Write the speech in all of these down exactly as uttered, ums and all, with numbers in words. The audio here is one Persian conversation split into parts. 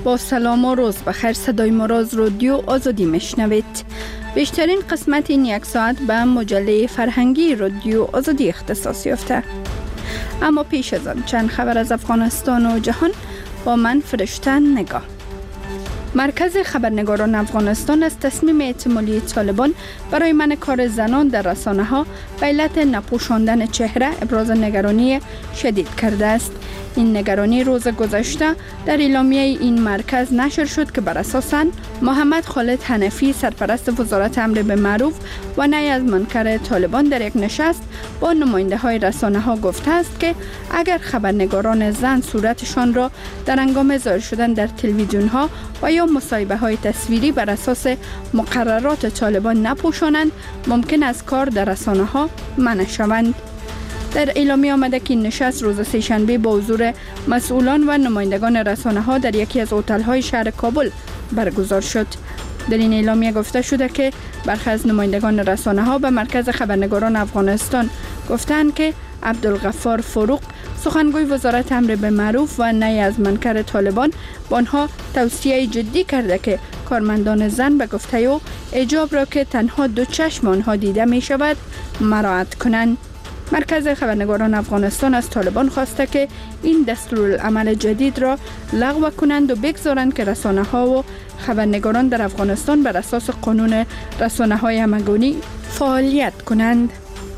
با سلام و روز بخیر، صدای ما را از رادیو آزادی میشنوید. بیشترین قسمت این یک ساعت به مجله فرهنگی رادیو آزادی اختصاص یافته. اما پیش از آن چند خبر از افغانستان و جهان با من فرشته نگاه. مرکز خبرنگاران افغانستان از تصمیم احتمالی طالبان برای منع کار زنان در رسانه‌ها به علت نپوشاندن چهره ابراز نگرانی شدید کرده است. این نگرانی روز گذشته در اعلامیه این مرکز نشر شد که بر اساس آن محمد خالد حنفی سرپرست وزارت امر به معروف و نهی از منکر طالبان در یک نشست با نماینده های رسانه ها گفته است که اگر خبرنگاران زن صورتشان را در هنگام ظاهر شدن در تلویزیون ها و یا مصاحبه های تصویری بر اساس مقررات طالبان نپوشانند، ممکن است کار در رسانه ها منع شوند. در اعلامیه آمده که این نشست روز سه‌شنبه با حضور مسئولان و نمایندگان رسانه ها در یکی از هتل های شهر کابل برگزار شد. در این اعلامیه گفته شده که برخی از نمایندگان رسانه ها به مرکز خبرنگاران افغانستان گفتند که عبدالغفار فروغ سخنگوی وزارت امر به معروف و نهی از منکر طالبان با آنها توصیه جدی کرده که کارمندان زن به گفته او حجاب را که تنها دو چشم آنها دیده می شود مراعات کنند. مرکز خبرنگاران افغانستان از طالبان خواسته که این دستورالعمل جدید را لغو کنند و بگذارند که رسانه ها و خبرنگاران در افغانستان بر اساس قانون رسانه های همگانی فعالیت کنند.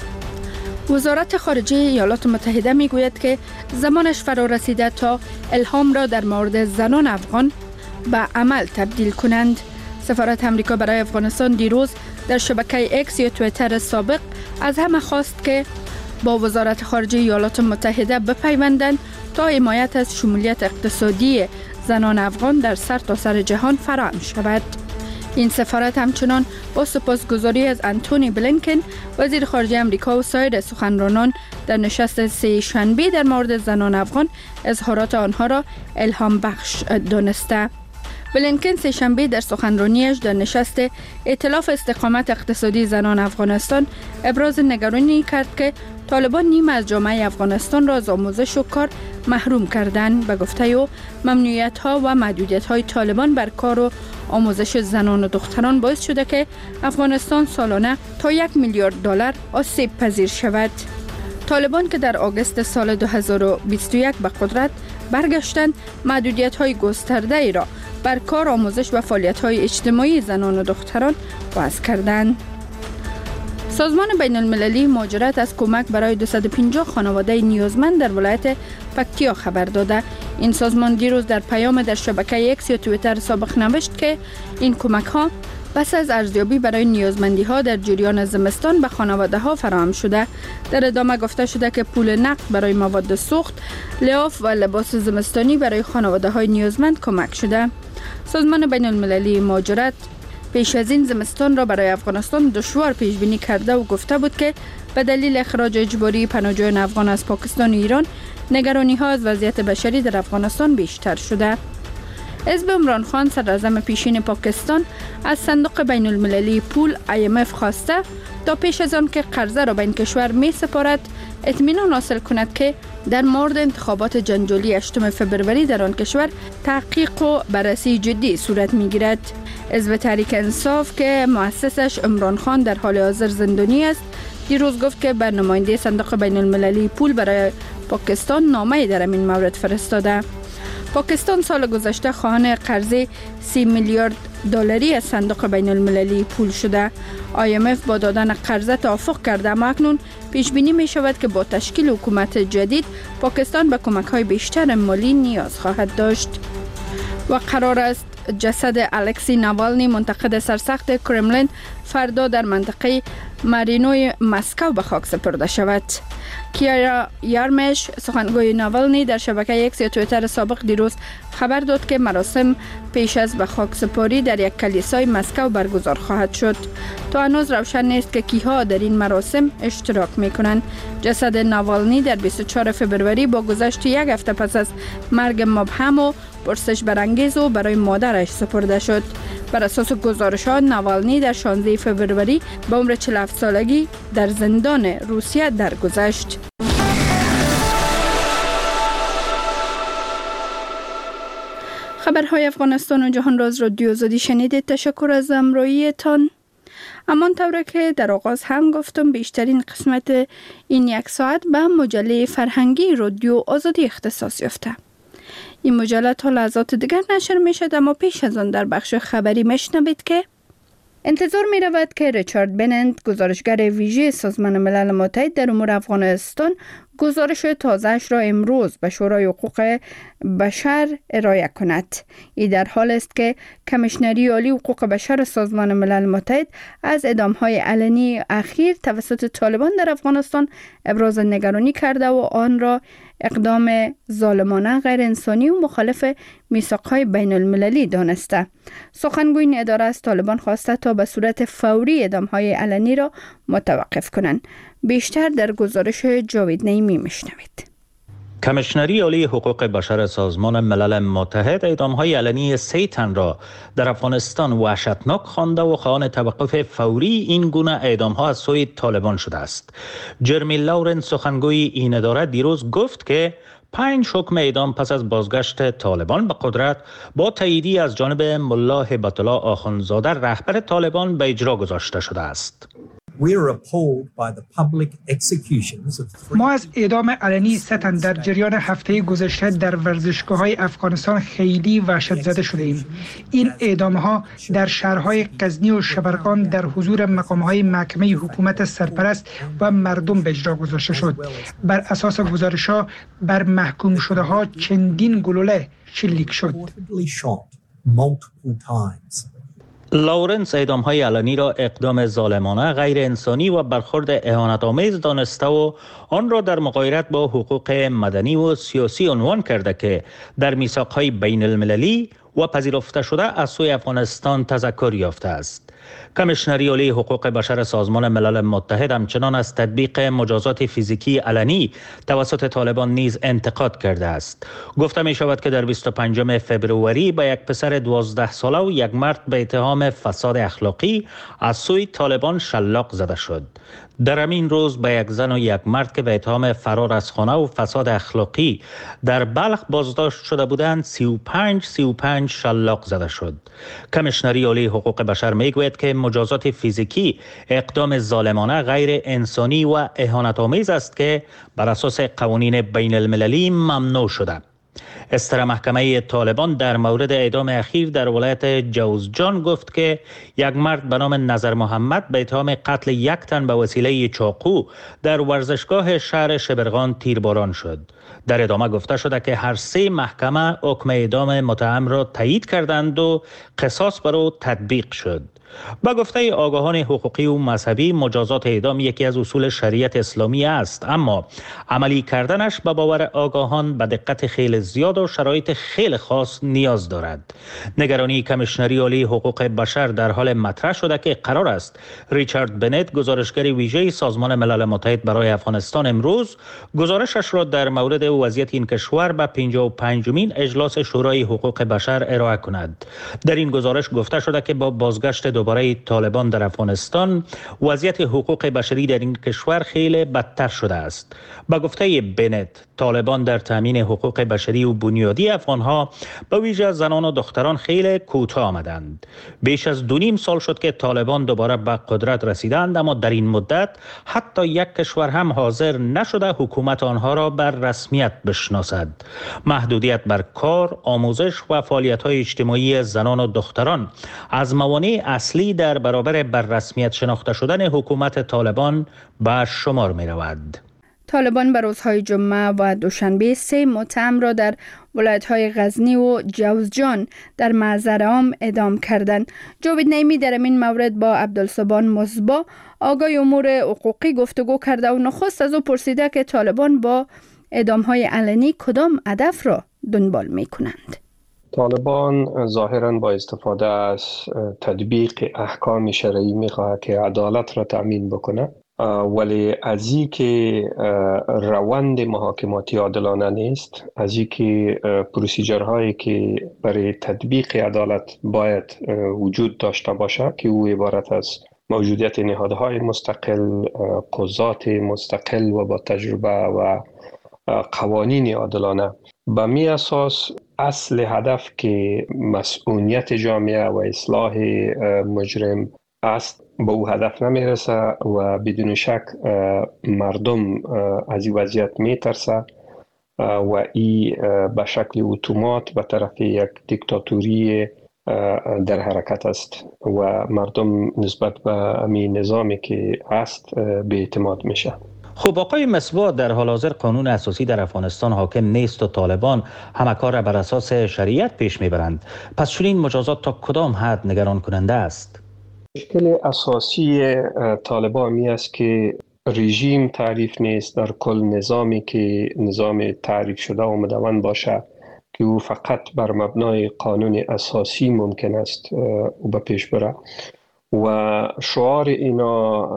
وزارت خارجه ایالات متحده می گوید که زمانش فرا رسیده تا الهام را در مورد زنان افغان به عمل تبدیل کنند. سفارت امریکا برای افغانستان دیروز در شبکه اکس یا توییتر سابق از همه خواست که با وزارت خارجه ایالات متحده بپیوندند تا حمایت از شمولیت اقتصادی زنان افغان در سرتاسر جهان فراهم شود. این سفارت همچنان با سپاسگزاری از انتونی بلینکن وزیر خارجه امریکا و سایر سخنرانان در نشست سه شنبه در مورد زنان افغان اظهارات آنها را الهام بخش دانسته. بلینکن سه شنبه در سخنرانیش در نشست ائتلاف استقامت اقتصادی زنان افغانستان ابراز نگرانی کرد که طالبان نیمه از جامعه افغانستان را از آموزش و کار محروم کردند. به گفته او ممنوعیت ها و محدودیت های طالبان بر کار و آموزش زنان و دختران باعث شده که افغانستان سالانه تا یک میلیارد دلار آسیب پذیر شود. طالبان که در آگوست سال دو هزار و بیست و یک به قدرت برگشتند، محدودیت های گسترده ای را بر کار، آموزش و فعالیت های اجتماعی زنان و دختران وضع کردند. سازمان بین المللی مهاجرت از کمک برای دویست و پنجاه خانواده نیازمند در ولایت پکتیا خبر داده. این سازمان دیروز در پیام در شبکه اکس یا توییتر سابق نوشت که این کمک ها پس از ارزیابی برای نیازمندی ها در جریان زمستان به خانواده ها فراهم شده. در ادامه گفته شده که پول نقد برای مواد سوخت، لحاف و لباس زمستانی برای خانواده های نیازمند کمک شده. سازمان بین المللی مهاجرت پیش از این زمستان را برای افغانستان دشوار پیش بینی کرده و گفته بود که به دلیل اخراج اجباری پناهجویان افغان از پاکستان و ایران، نگرانی ها از وضعیت بشری در افغانستان بیشتر شده. حزب عمران خان صدراعظم پیشین پاکستان از صندوق بین المللی پول آی ام اف خواسته تا پیش از آن که قرضه را به این کشور می سپارد اطمینان حاصل کند که در مورد انتخابات جنجالی هشتم فوریه در آن کشور تحقیق و بررسی جدی صورت می گیرد. حزب تحریک انصاف که مؤسسش عمران خان در حال حاضر زندانی است، دیروز گفت که به نماینده صندوق بین المللی پول برای پاکستان نامه در این مورد فرستاده. پاکستان سال گذشته خواهان قرض سی میلیارد دلاری از صندوق بین المللی پول شده. آی ام اف با دادن قرضه توافق کرده، اما اکنون پیش بینی می شود که با تشکیل حکومت جدید پاکستان به کمک های بیشتر مالی نیاز خواهد داشت. و قرار است جسد الکسی ناوالنی منتقد سرسخت کرملین فردا در منطقه مارینوی مسکو به خاک سپرده شود. کیارا یارمش سخنگوی ناوالنی در شبکه اکس یا توییتر سابق دیروز خبر داد که مراسم پیش از به خاک سپاری در یک کلیسای مسکو برگزار خواهد شد. تا هنوز روشن نیست که کیها در این مراسم اشتراک میکنند. جسد ناوالنی در بیست و چهارم فوریه با گذشت یک هفته پس از مرگ مبهم و پرسش برانگیز و برای مادرش سپرده شد. بر اساس گزارش‌ها ناوالنی در شانزده فوریه به عمر چهل و هفت سالگی در زندان روسیه درگذشت. خبرهای افغانستان و جهان راز رادیو آزادی شنیدید. تشکر از همراهیتان. همان طوره که در آغاز هم گفتم، بیشترین قسمت این یک ساعت به مجله فرهنگی رادیو آزادی اختصاص یافته. این مجله تا لحظات دیگر نشر می شد، اما پیش از آن در بخش خبری میشنوید که انتظار می رود که ریچارد بننت، گزارشگر ویژه سازمان ملل متحد در امور افغانستان، گزارش تازه‌اش را امروز به شورای حقوق بشر ارائه کند. این در حال است که کمیشنری عالی حقوق بشر سازمان ملل متحد از اعدام‌های علنی اخیر توسط طالبان در افغانستان ابراز نگرانی کرده و آن را اقدام ظالمانه، غیر انسانی و مخالف میثاق‌های بین المللی دانسته. سخنگوی این اداره از طالبان خواسته تا به صورت فوری اعدام‌های علنی را متوقف کنند. بیشتر در گزارش جاوید نعیمی میشنوید. کمیشنری عالی حقوق بشر سازمان ملل متحد اعدام‌های علنی سه تن را در افغانستان وحشتناک خوانده و خواهان توقف فوری این گونه اعدام‌ها از سوی طالبان شده است. جرمی لورنس، سخنگوی این اداره، دیروز گفت که پنج حکم اعدام پس از بازگشت طالبان به قدرت با تاییدی از جانب ملا هیبت الله آخوندزاده رهبر طالبان به اجرا گذاشته شده است. ما از اعدام علنی سه تن در جریان هفته گذشته در ورزشگاه‌های افغانستان خیلی وحشت زده شده ایم. این اعدام‌ها در شهرهای غزنی و شبرغان در حضور مقام‌های محکمه حکومت سرپرست و مردم به اجرا گذاشته شد. بر اساس گزارش‌ها بر محکوم شده‌ها چندین گلوله شلیک شد. لورنس اعدام‌های علنی را اقدام ظالمانه، غیر انسانی و برخورد اهانت‌آمیز دانسته و آن را در مغایرت با حقوق مدنی و سیاسی عنوان کرده که در میثاق‌های بین المللی و پذیرفته شده از سوی افغانستان تذکر یافته است. کمیشنری عالی حقوق بشر سازمان ملل متحد همچنان از تطبیق مجازات فیزیکی علنی توسط طالبان نیز انتقاد کرده است. گفته می شود که در بیست و پنجم فبروری به یک پسر دوازده ساله و یک مرد به اتهام فساد اخلاقی از سوی طالبان شلاق زده شد. در همین روز به یک زن و یک مرد که به اتهام فرار از خانه و فساد اخلاقی در بلخ بازداشت شده بودند سی و پنج سی و پنج شلاق زده شد. کمیشنری عالی حقوق بشر میگوید که مجازات فیزیکی اقدام ظالمانه، غیر انسانی و اهانت‌آمیز است که بر اساس قوانین بین المللی ممنوع شده. استر محکمه طالبان در مورد اعدام اخیر در ولایت جوزجان گفت که یک مرد به نام نظر محمد به اتهام قتل یک تن به وسیله چاقو در ورزشگاه شهر شبرغان تیرباران شد. در ادامه گفته شده که هر سه محکمه حکم اعدام متهم را تایید کردند و قصاص بر او تطبیق شد. با گفته آگاهان حقوقی و مذهبی، مجازات اعدام یکی از اصول شریعت اسلامی است، اما عملی کردنش به باور آگاهان به دقت خیلی زیاد و شرایط خیلی خاص نیاز دارد. نگرانی کمیشنری عالی حقوق بشر در حال مطرح شده که قرار است ریچارد بنت، گزارشگر ویژه سازمان ملل متحد برای افغانستان، امروز گزارشش را در مورد وضعیت این کشور به پنجاه و پنجمین اجلاس شورای حقوق بشر ارائه کند. در این گزارش گفته شده که با بازگشت دوباره طالبان در افغانستان وضعیت حقوق بشری در این کشور خیلی بدتر شده است. با گفته بنت، طالبان در تامین حقوق بشری و بنیادی افغانها به ویژه زنان و دختران خیلی کوتاه آمدند. بیش از دو نیم سال شد که طالبان دوباره به قدرت رسیدند، اما در این مدت حتی یک کشور هم حاضر نشده حکومت آنها را بر رسمیت بشناسد. محدودیت بر کار، آموزش و فعالیت‌های اجتماعی زنان و دختران از موانع اصلی در برابر بر رسمیت شناخته شدن حکومت طالبان به شمار می رود. طالبان به روزهای جمعه و دوشنبه سه متهم را در ولایت‌های غزنی و جوزجان در محضر عام اعدام کردند. جاوید نعیمی در این مورد با عبدالصبان مصباح، آگاه امور حقوقی، گفتگو کرده و نخست از او پرسیده که طالبان با اعدام‌های علنی کدام هدف را دنبال می‌کنند. طالبان ظاهراً با استفاده از تطبیق احکام شرعی می‌خواهد که عدالت را تأمین بکنه، ولی از این که روند محاکماتی عادلانه نیست، از این که پروسیجرهایی که برای تطبیق عدالت باید وجود داشته باشه که او عبارت از موجودیت نهادهای مستقل، قضات مستقل و با تجربه و قوانین عادلانه، به می اساس اصل هدف که مسئولیت جامعه و اصلاح مجرم است به او هدف نمیرسه و بدون شک مردم از این وضعیت میترسه و ای به شکل اتومات به طرف یک دیکتاتوری در حرکت است و مردم نسبت به همین نظامی که هست به اعتماد میشه. خب آقای مصباح، در حال حاضر قانون اساسی در افغانستان حاکم نیست و طالبان همه کار را بر اساس شریعت پیش میبرند. پس چنین مجازات تا کدام حد نگران کننده است؟ مشکل اساسی طالبان می است که رژیم تعریف نیست در کل نظامی که نظام تعریف شده و مدون باشه که او فقط بر مبنای قانون اساسی ممکن است او به پیش بره و شعار اینا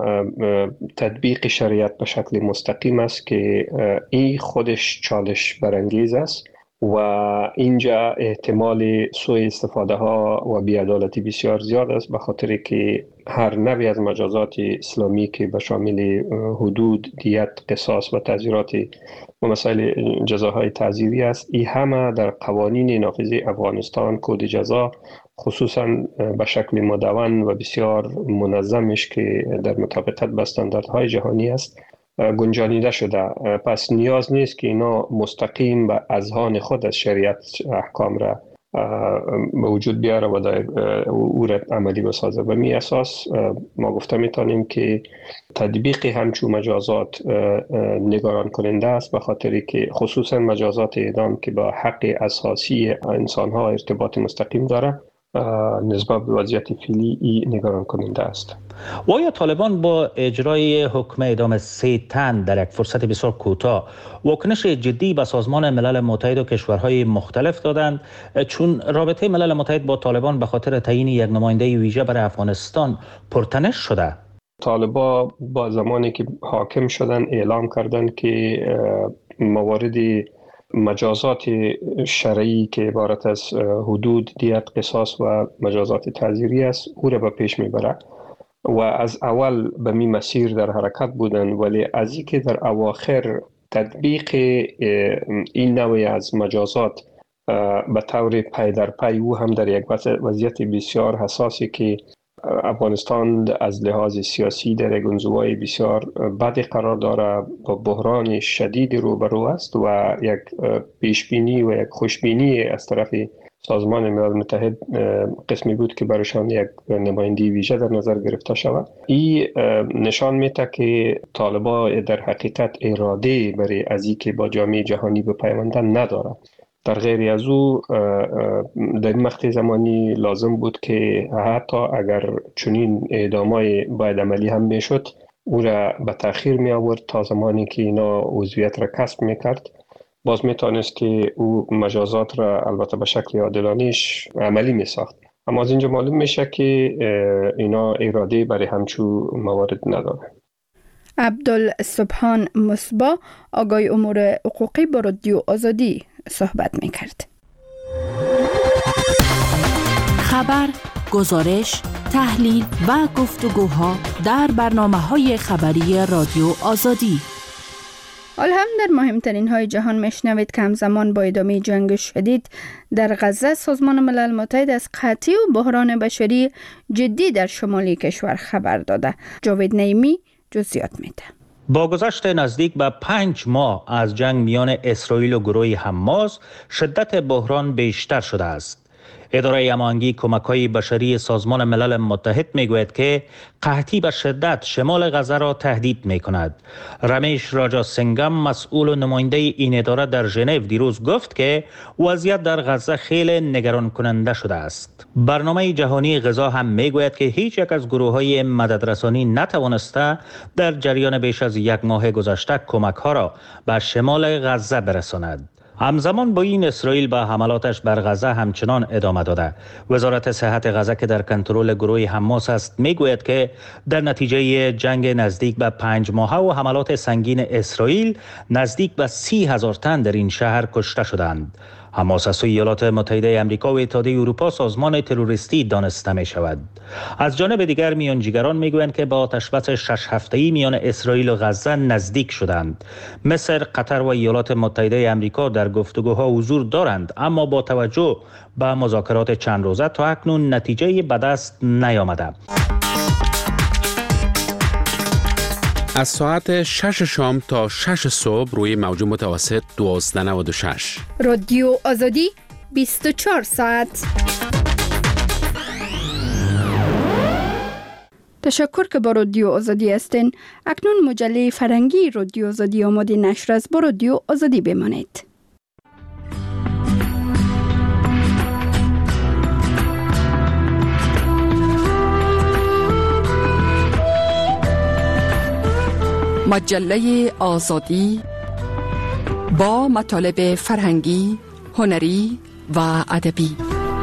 تطبیق شریعت به شکل مستقیم است که این خودش چالش برانگیز است و اینجا احتمال سوء استفاده ها و بی‌عدالتی بسیار زیاد است، به خاطر که هر نوعی از مجازات اسلامی که به شامل حدود، دیت، قصاص و تعزیرات و مسائل جزاهای تعزیری است، این همه در قوانین نافذه افغانستان، کد جزا خصوصا به شکل مدون و بسیار منظمش که در مطابقت با استانداردهای جهانی است گنجانیده شده. پس نیاز نیست که اینا مستقیم به اذهان خود از شریعت احکام را به وجود بیاره و او را عملی بسازه. و می اساس ما گفته میتونیم که تطبیق همچون مجازات نگران کننده است، به خاطری که خصوصا مجازات اعدام که با حق اساسی انسانها ارتباط مستقیم داره نسبت به وضعیت فعلی ای نگران کننده است. و آیا طالبان با اجرای حکم اعدام سه تن در یک فرصت بسیار کوتاه واکنش جدی به سازمان ملل متحد و کشورهای مختلف دادند، چون رابطه ملل متحد با طالبان به خاطر تعیین یک نماینده ویژه برای افغانستان پرتنش شده؟ طالبان با زمانی که حاکم شدن اعلام کردند که موارد مجازات شرعی که عبارت از حدود، دیت، قصاص و مجازات تعزیری است او را به پیش میبره و از اول به می مسیر در حرکت بودن، ولی از این که در اواخر تطبیق این نوع از مجازات به طور پی در پی او هم در یک وضعیت بسیار حساسی که افغانستان از لحاظ سیاسی در یک انزوای بسیار بدی قرار داره، با بحران شدید روبرو است و یک پیشبینی و یک خوشبینی از طرف سازمان ملل متحد قسمی بود که برایشان یک نمایندگی ویژه در نظر گرفته شود. این نشان میده که طالبان در حقیقت اراده برای از اینکه با جامعه جهانی بپیوندن نداره. در غیر از او در این مقطع زمانی لازم بود که حتی اگر چنین اعدامای باید عملی هم میشد او را به تأخیر می آورد تا زمانی که اینا عضویت را کسب میکرد، باز میتونست که او مجازات را البته به شکل عادلانه‌اش عملی میساخت. اما از اینجا معلوم میشه که اینا اراده برای همچون موارد نداره. عبدالسبحان مصباح، آگای امور حقوقی با رادیو آزادی صحبت میکرد. خبر، گزارش، تحلیل و گفتگوها در برنامه‌های خبری رادیو آزادی. حال هم در مهمترین های جهان میشنوید که همزمان با ادامه جنگ شدید در غزه سازمان ملل متحد از قحطی و بحران بشری جدی در شمالی کشور خبر داده. جاوید نعیمی جزئیات میده. با گذشت نزدیک به پنج ماه از جنگ میان اسرائیل و گروه حماس، شدت بحران بیشتر شده است. اداره هماهنگی کمک‌های بشری سازمان ملل متحد میگوید که قحطی به شدت شمال غزه را تهدید می‌کند. رمیش راجا سنگم، مسئول و نماینده این اداره در ژنو، دیروز گفت که وضعیت در غزه خیلی نگران کننده شده است. برنامه جهانی غذا هم میگوید که هیچ یک از گروه‌های مددرسانی نتوانسته در جریان بیش از یک ماه گذشته کمک‌ها را به شمال غزه برساند. همزمان با این اسرائیل به حملاتش بر غزه همچنان ادامه داده. وزارت صحت غزه که در کنترل گروه حماس است میگوید که در نتیجه جنگ نزدیک به پنج ماهه و حملات سنگین اسرائیل نزدیک به سی هزار تن در این شهر کشته شدند. حماس از سوی ایالات متحده آمریکا و اتحادیه اروپا سازمان تروریستی دانسته می شود. از جانب دیگر میانجیگران میگویند که با آتشبس شش هفته‌ای میان اسرائیل و غزه نزدیک شدند. مصر، قطر و ایالات متحده آمریکا در گفتگوها حضور دارند، اما با توجه به مذاکرات چند روزه تا اکنون نتیجه به دست نیامده. از ساعت شش شام تا شش صبح روی موج متوسط دوازده نود و شش. رادیو آزادی بیست و چهار ساعت. تشکر که با رادیو آزادی هستین. اکنون مجله فرهنگی رادیو آزادی آماده نشر است. با رادیو آزادی بمانید. مجله آزادی با مطالب فرهنگی، هنری و ادبی.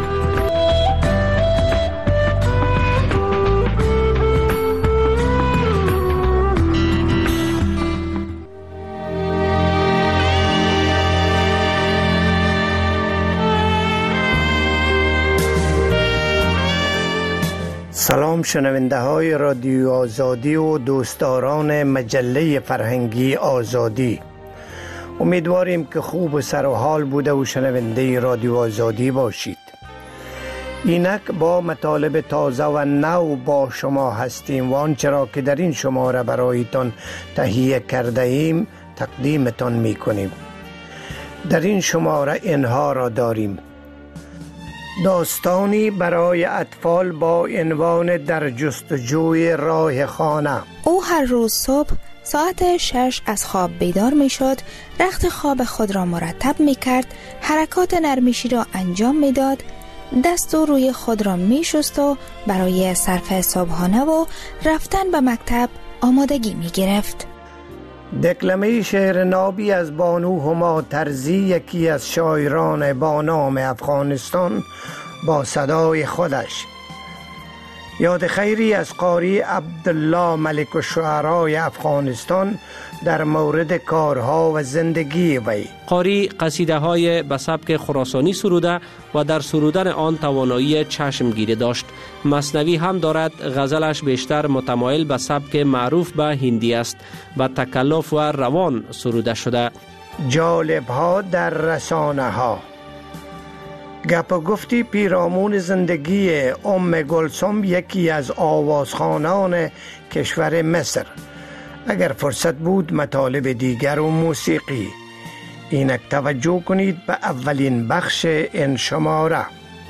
سلام شنونده های رادیو آزادی و دوستداران مجله فرهنگی آزادی. امیدواریم که خوب و سر و حال بوده و شنونده رادیو آزادی باشید. اینک با مطالب تازه و نو با شما هستیم و آنچه را که در این شماره برایتان تهیه کرده ایم تقدیمتان می کنیم. در این شماره اینها را داریم: داستانی برای اطفال با عنوان در جستجوی راه خانه. او هر روز صبح ساعت شش از خواب بیدار می شد، رخت خواب خود را مرتب می کرد، حرکات نرمیشی را انجام می داد، دست و روی خود را می شست و برای صرف صبحانه و رفتن به مکتب آمادگی می گرفت. دکلمه شعر نابی از بانو هما ترزی، یکی از شاعران با نام افغانستان، با صدای خودش. یاد خیری از قاری عبدالله ملک الشعرای افغانستان در مورد کارها و زندگی وی. قاری قصیده های به سبک خراسانی سروده و در سرودن آن توانایی چشمگیری داشت. مثنوی هم دارد. غزلش بیشتر متمایل به سبک معروف به هندی است. با تکلف و روان سروده شده. جالب ها در رسانه ها. گپ و گفتی پیرامون زندگی ام گلسم، یکی از آوازخوانان کشور مصر. اگر فرصت بود مطالب دیگر و موسیقی. اینک توجه کنید به اولین بخش این شماره.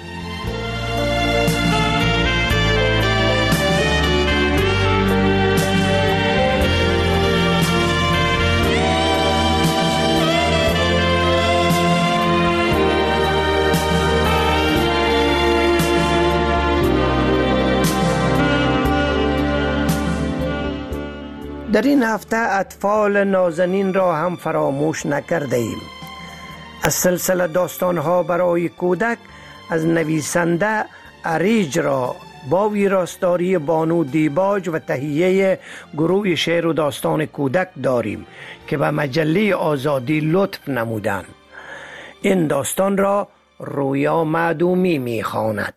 در این هفته اطفال نازنین را هم فراموش نکرده ایم. از سلسله داستانها برای کودک از نویسنده اریج را با ویراستاری بانو دیباج و تهیه گروه شعر و داستان کودک داریم که به مجله آزادی لطف نمودند. این داستان را رویا معدومی می خواند.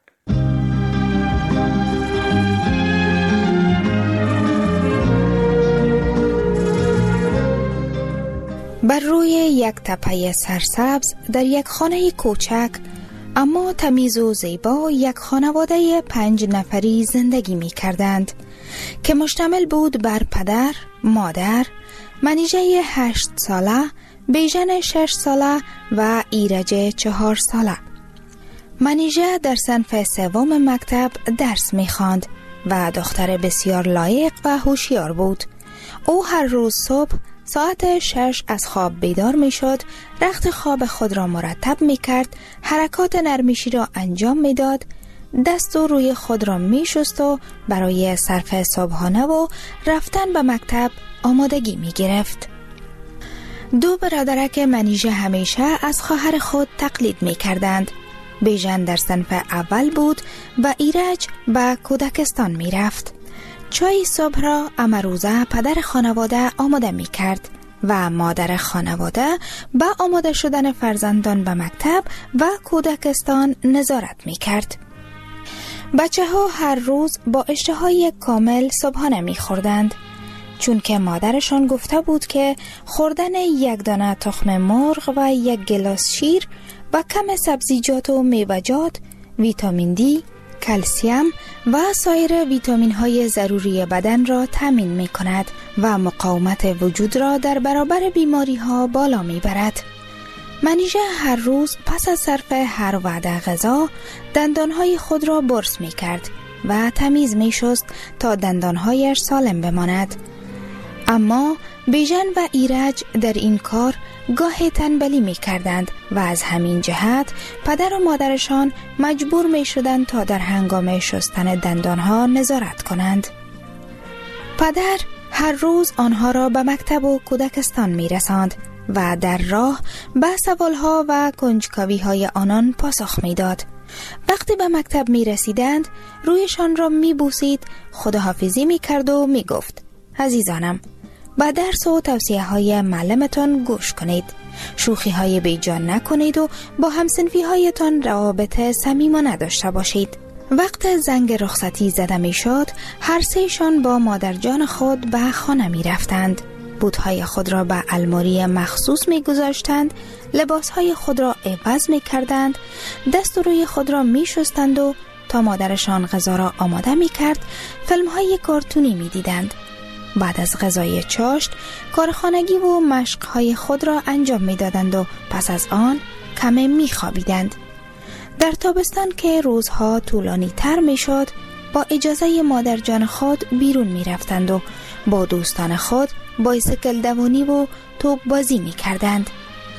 بر روی یک تپه سرسبز در یک خانه کوچک اما تمیز و زیبا یک خانواده پنج نفری زندگی می کردند که مشتمل بود بر پدر، مادر، منیژه هشت ساله، بیژن شش ساله و ایرج چهار ساله. منیژه در صنف سوم مکتب درس می خواند و دختر بسیار لایق و هوشیار بود. او هر روز صبح ساعت شش از خواب بیدار می شد، رخت خواب خود را مرتب می کرد، حرکات نرمیشی را انجام می داد، دست و روی خود را می شست و برای صرف صبحانه و رفتن به مکتب آمادگی می گرفت. دو برادرک منیژه همیشه از خواهر خود تقلید می کردند. بیژن در صنف اول بود و ایرج به کودکستان می رفت. چای صبح را امروزه پدر خانواده آماده می کرد و مادر خانواده به آماده شدن فرزندان به مکتب و کودکستان نظارت می کرد. بچه ها هر روز با اشتهای کامل صبحانه می خوردند، چون که مادرشان گفته بود که خوردن یک دانه تخم مرغ و یک گلاس شیر و کم سبزیجات و میوه‌جات ویتامین دی، کلسیم و سایر ویتامین های ضروری بدن را تامین می کند و مقاومت وجود را در برابر بیماری ها بالا می برد. منیژه هر روز پس از صرف هر وعده غذا دندانهای خود را برس می کرد و تمیز می شست تا دندانهایش سالم بماند. اما بیژن و ایرج در این کار گاهی تنبلی می کردند و از همین جهت پدر و مادرشان مجبور می شدند تا در هنگام شستن دندانها نظارت کنند. پدر هر روز آنها را به مکتب و کودکستان می رساند و در راه به سوالها و کنجکاوی‌های آنان پاسخ می داد. وقتی به مکتب می رسیدند رویشان را می بوسید، خداحافظی می کرد و می گفت: عزیزانم، با درس و توصیه های معلمتان گوش کنید، شوخی های بیجان نکنید و با همسنفی هایتان روابط صمیمانه داشته باشید. وقت زنگ رخصتی زده می شد، هر سهشان با مادر جان خود به خانه می رفتند. بوتهای خود را به الماری مخصوص می گذاشتند، لباسهای خود را عوض می کردند، دست و روی خود را می شستند و تا مادرشان غذا را آماده می کرد فیلم های کارتونی می دیدند. بعد از غذای چاشت کارخانگی و مشقهای خود را انجام می دادند و پس از آن کمی می خوابیدند. در تابستان که روزها طولانی تر می شد، با اجازه مادر جان خود بیرون می رفتند و با دوستان خود بایسکل دوانی و توپ بازی می کردند.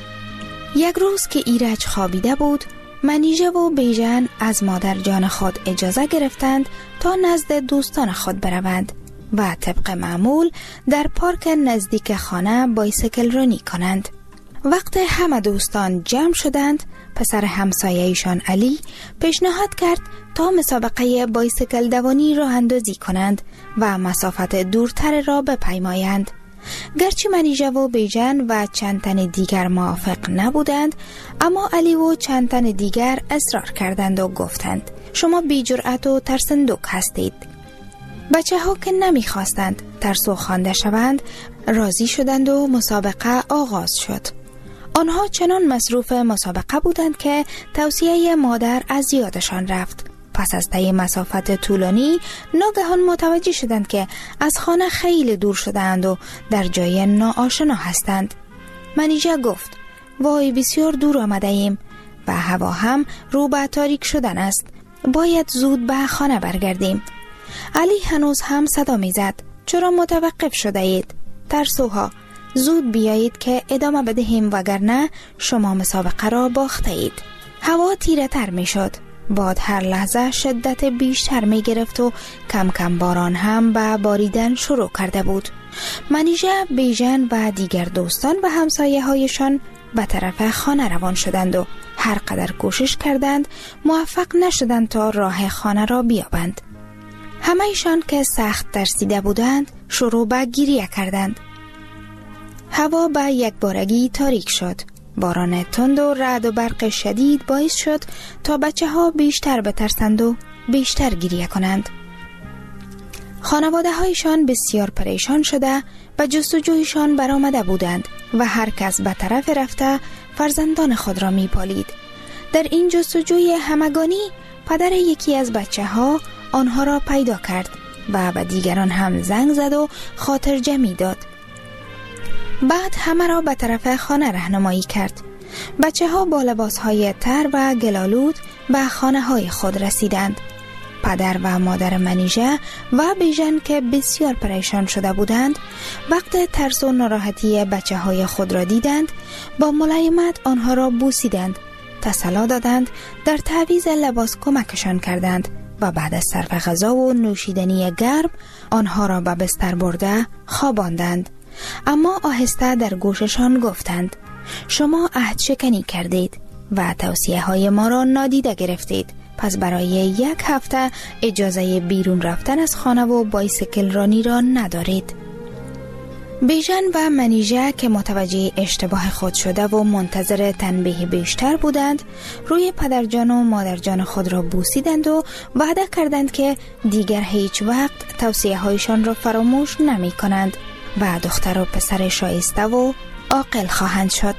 یک روز که ایرج خوابیده بود، منیژه و بیژن از مادر جان خود اجازه گرفتند تا نزد دوستان خود بروند و طبق معمول در پارک نزدیک خانه بایسکل رانی کنند. وقت همه دوستان جمع شدند، پسر همسایه‌ایشان علی پیشنهاد کرد تا مسابقه بایسکل دوانی راه اندازی کنند و مسافت دورتر را بپیمایند. گرچه منیژه و بیژن و چند تن دیگر موافق نبودند، اما علی و چند تن دیگر اصرار کردند و گفتند: شما بی جرأت و ترسندوک هستید. بچه ها که نمی خواستند ترسو خوانده شوند راضی شدند و مسابقه آغاز شد. آنها چنان مصروف مسابقه بودند که توصیه مادر از یادشان رفت. پس از طی مسافت طولانی ناگهان متوجه شدند که از خانه خیلی دور شدند و در جای ناآشنا هستند. منیژه گفت: وای بسیار دور آمده ایم و هوا هم رو به تاریک شدن است. باید زود به خانه برگردیم. علی هنوز هم صدا می زد: چرا متوقف شده اید؟ ترسوها، زود بیایید که ادامه بدهیم وگرنه شما مسابقه را باخته اید. هوا تیره تر می شد. باد هر لحظه شدت بیشتر می گرفت و کم کم باران هم به باریدن شروع کرده بود. منیژه، بیژن و دیگر دوستان و همسایه هایشان به طرف خانه روان شدند و هر قدر کوشش کردند موفق نشدند تا راه خانه را بیابند. همه ایشان که سخت ترسیده بودند شروع به گریه کردند. هوا به یک بارگی تاریک شد. باران تند و رعد و برق شدید باعث شد تا بچه ها بیشتر بترسند و بیشتر گریه کنند. خانواده هایشان بسیار پریشان شده و جستجویشان برآمده بودند و هر کس به طرف رفته فرزندان خود را می پالید. در این جستجوی همگانی پدر یکی از بچه ها آنها را پیدا کرد و به دیگران هم زنگ زد و خاطر جمعی داد. بعد همه را به طرف خانه راهنمایی کرد. بچه ها با لباس های تر و گلالود به خانه های خود رسیدند. پدر و مادر منیژه و بیژن که بسیار پریشان شده بودند، وقت ترس و ناراحتی بچه های خود را دیدند، با ملایمت آنها را بوسیدند، تسلی دادند، در تعویض لباس کمکشان کردند و بعد از صرف غذا و نوشیدنی گرم آنها را به بستر برده خواباندند. اما آهسته در گوششان گفتند: شما عهد شکنی کردید و توصیه های ما را نادیده گرفتید، پس برای یک هفته اجازه بیرون رفتن از خانه و بایسکل رانی را ندارید. بیژن و منیژه که متوجه اشتباه خود شده و منتظر تنبیه بیشتر بودند، روی پدرجان و مادرجان خود را بوسیدند و وعده کردند که دیگر هیچ وقت توصیه هایشان را فراموش نمی کنند و دختر و پسر شایسته و عاقل خواهند شد.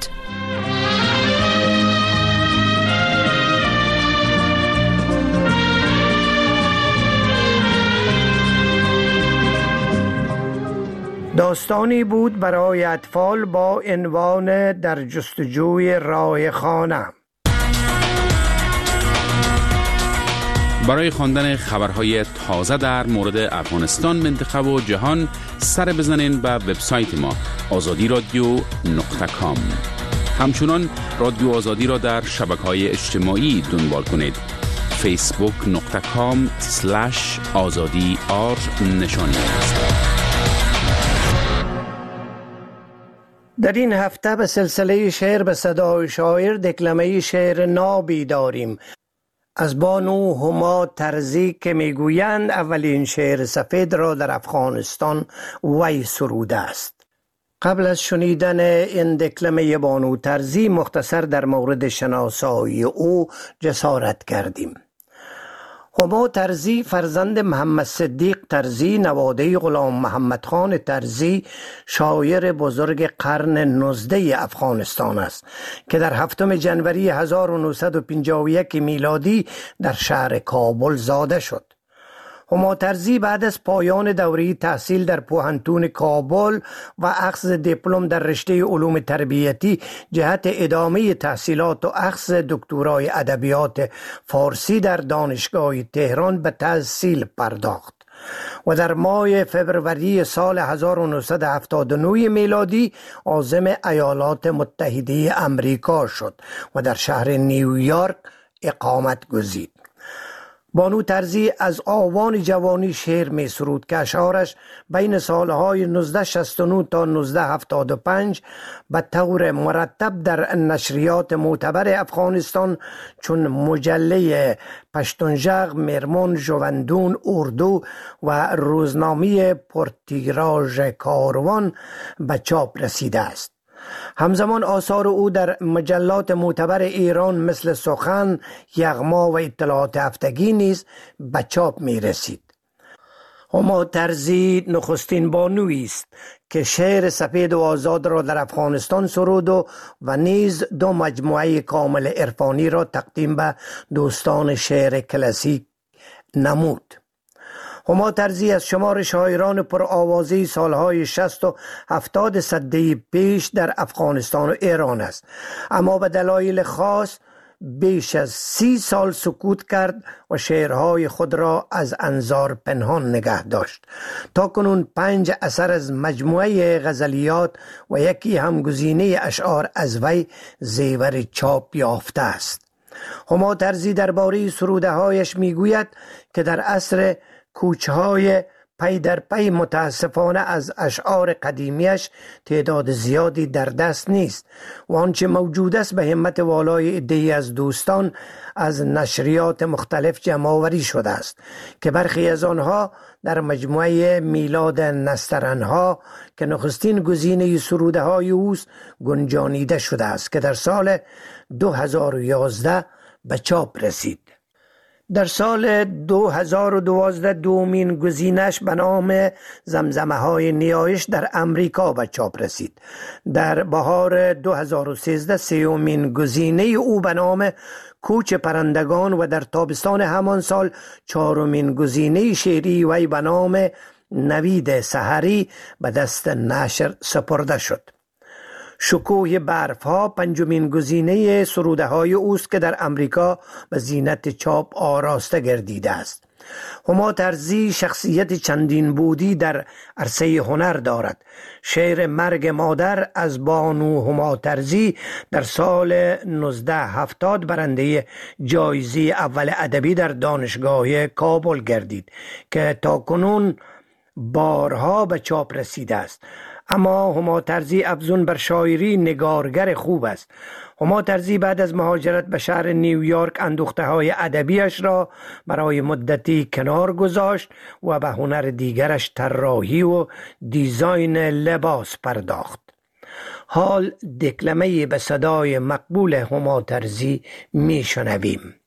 داستانی بود برای اطفال با عنوان در جستجوی راه خانه. برای خواندن خبرهای تازه در مورد افغانستان، منطقه و جهان سر بزنین به وبسایت ما آزادی رادیو نقطه کام. همچنان رادیو آزادی را در شبکه‌های اجتماعی دنبال کنید. فیسبوک نقطه کام سلش آزادی آر نشانی است. در این هفته به سلسله شعر به صدای شاعر دکلمه شعر نابی داریم از بانو هما ترزی که میگویند اولین شعر سفید را در افغانستان وی سروده است. قبل از شنیدن این دکلمه بانو ترزی مختصر در مورد شناسایی او جسارت کردیم. هما ترزی فرزند محمد صدیق ترزی، نواده غلام محمد خان ترزی، شاعر بزرگ قرن نوزده افغانستان است که در هفتم ژانویه هزار و نهصد و پنجاه و یک میلادی در شهر کابل زاده شد. هما ترزی بعد از پایان دوره تحصیل در پوهنتون کابل و اخذ دیپلم در رشته علوم تربیتی جهت ادامه تحصیلات و اخذ دکترای ادبیات فارسی در دانشگاه تهران به تحصیل پرداخت و در ماه فوریه سال هزار و نهصد و هفتاد و نه میلادی عازم ایالات متحده امریکا شد و در شهر نیویورک اقامت گزید. بانو ترزی از آوان جوانی شعر می سرود که اشعارش بین سالهای نوزده شصت و نه تا نوزده هفتاد و پنج به طور مرتب در نشریات معتبر افغانستان چون مجله پشتونژغ، مرمون، ژوندون، اردو و روزنامه پرتیراژ کاروان به چاپ رسیده است. همزمان آثار او در مجلات معتبر ایران مثل سخن، یغما و اطلاعات هفتگی نیز به چاپ می رسید. هما ترزی نخستین بانویی است که شعر سپید و آزاد را در افغانستان سرود و, و نیز دو مجموعه کامل عرفانی را تقدیم به دوستان شعر کلاسیک نمود. هما ترزی از شمار شاعران پرآوازه سالهای شصت و هفتاد سده پیش در افغانستان و ایران است، اما به دلایل خاص بیش از سی سال سکوت کرد و شعرهای خود را از انظار پنهان نگه داشت. تا کنون پنج اثر از مجموعه غزلیات و یکی همگزینه اشعار از وی زیور چاپ یافته است. هما ترزی درباره سروده هایش میگوید که در عصر کوچهای پی در پی متاسفانه از اشعار قدیمیش تعداد زیادی در دست نیست و آنچه موجود است به همت والای عده‌ای از دوستان از نشریات مختلف جمع آوری شده است که برخی از آنها در مجموعه میلاد نسترنها که نخستین گزینه سروده های اوست گنجانیده شده است که در سال دو هزار و یازده به چاپ رسید. در سال دو هزار و دوازده دومین گزینش به نام زمزمه های نیایش در امریکا به چاپ رسید. در بهار دو هزار و سیزده سیومین گزینه او به نام کوچ پرندگان و در تابستان همان سال چهارمین گزینه شعری وی به نام نوید سحری به دست نشر سپرده شد. شکوه برف ها پنجمین گزینه سروده های اوست که در امریکا به زینت چاپ آراسته گردیده است. هما ترزی شخصیت چندین بودی در عرصه هنر دارد. شعر مرگ مادر از بانو هما ترزی در سال نوزده هفتاد برنده جایزه اول ادبی در دانشگاه کابل گردید که تاکنون بارها به چاپ رسیده است. اما هما طرزی افزون بر شاعری نگارگر خوب است. هما طرزی بعد از مهاجرت به شهر نیویورک اندوخته های ادبیش را برای مدتی کنار گذاشت و به هنر دیگرش طراحی و دیزاین لباس پرداخت. حال دکلمه به صدای مقبول هما طرزی می شنویم.